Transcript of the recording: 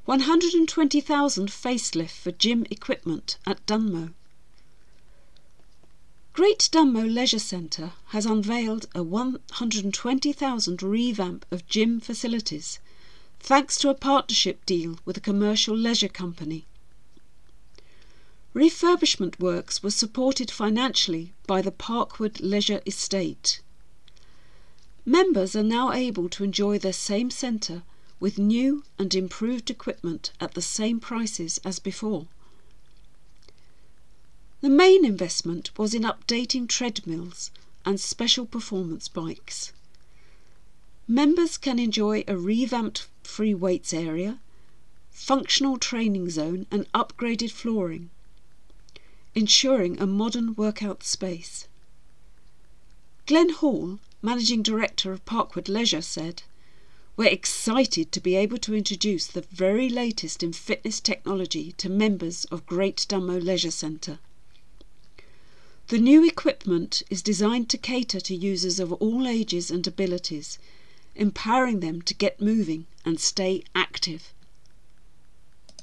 120,000 facelift for gym equipment at Dunmow. Great Dunmow Leisure Centre has unveiled a 120,000 revamp of gym facilities, thanks to a partnership deal with a commercial leisure company. Refurbishment works were supported financially by the Parkwood Leisure Estate. Members are now able to enjoy their same centre with new and improved equipment at the same prices as before. The main investment was in updating treadmills and special performance bikes. Members can enjoy a revamped free weights area, functional training zone and upgraded flooring, ensuring a modern workout space. Glenn Hall, Managing Director of Parkwood Leisure, said, "We're excited to be able to introduce the very latest in fitness technology to members of Great Dunmow Leisure Centre. The new equipment is designed to cater to users of all ages and abilities, empowering them to get moving and stay active.